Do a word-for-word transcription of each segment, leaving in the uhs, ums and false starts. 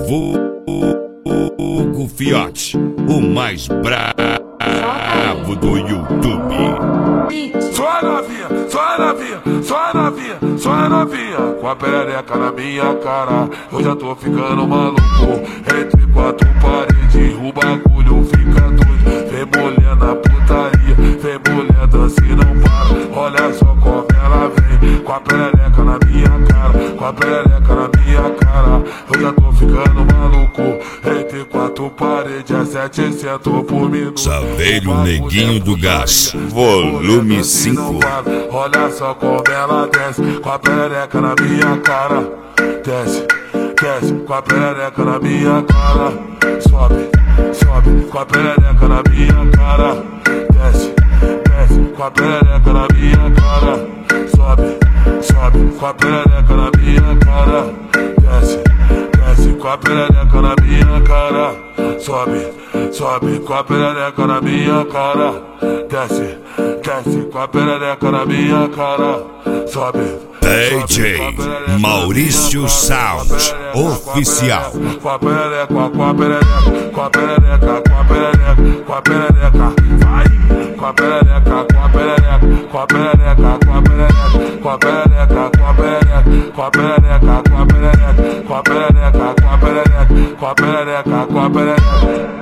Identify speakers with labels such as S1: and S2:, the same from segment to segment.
S1: Vulgo Fiote, o mais brabo do YouTube.
S2: Só novinha, só novinha, só novinha, só novinha, com a perereca na minha cara, eu já tô ficando maluco. Entre quatro paredes, o bagulho fica doido. Vem mulher na putaria, vem mulher dança e não para. Olha só como ela vem, com a perereca na minha cara, com a perereca na minha cara, eu já tô ficando maluco. Entre quatro paredes, é setecentos por minuto.
S1: Saveiro Neguinho do Gás, volume cinco.
S2: Olha só como ela desce, com a perereca na minha cara. Desce, desce, com a perereca na minha cara. Sobe, sobe, com a perereca na minha cara. Desce, desce, com a perereca na minha cara. Sobe, sobe, com a perereca na minha cara. Desce, desce, com a perereca na minha cara. Sobe, sobe, com a perereca na minha cara. Desce, desce, com a perereca na minha cara. Sobe.
S1: D J Maurício Sound Oficial.
S2: Com a perereca, com a perereca, com a perereca, com a perereca, com a perereca, vai. Com a perereca, com a perereca, com a perereca, com a perereca, com a perereca, com a perereca, com a perereca, com a perereca, com a perereca, com a perereca, com a perereca, com a perereca.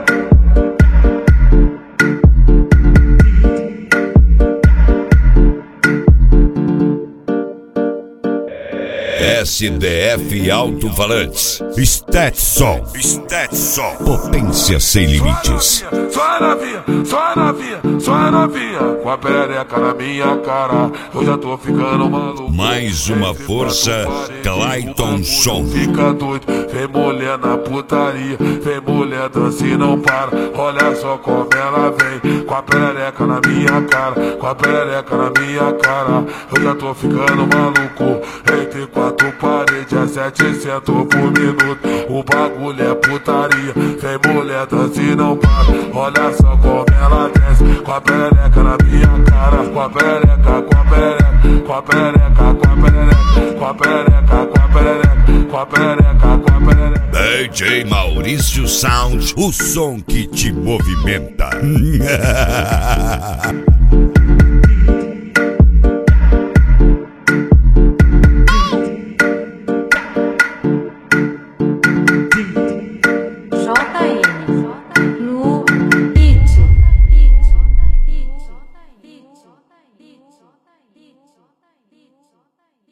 S1: S D F Alto-Falantes, Stetson, Stetson, potência sem limites.
S2: Só novinha, só novinha, só novinha, com a perereca na minha cara, eu já tô ficando maluco.
S1: Mais uma força, Clayton Som.
S2: Fica doido, vem mulher na putaria, vem mulher dança e não para. Olha só como ela vem, com a perereca na minha cara, com a perereca na minha cara, eu já tô ficando maluco. Entre quatro paredes, é setecentos por minuto. O bagulho é putaria, vem mulher dança e não para. Olha só como ela desce, com a perereca na minha cara, com a perereca, com a perereca, com a perereca, com a perereca, com a perereca, com a perereca, com a perereca, com a perereca.
S1: D J Maurício Sound, o som que te movimenta.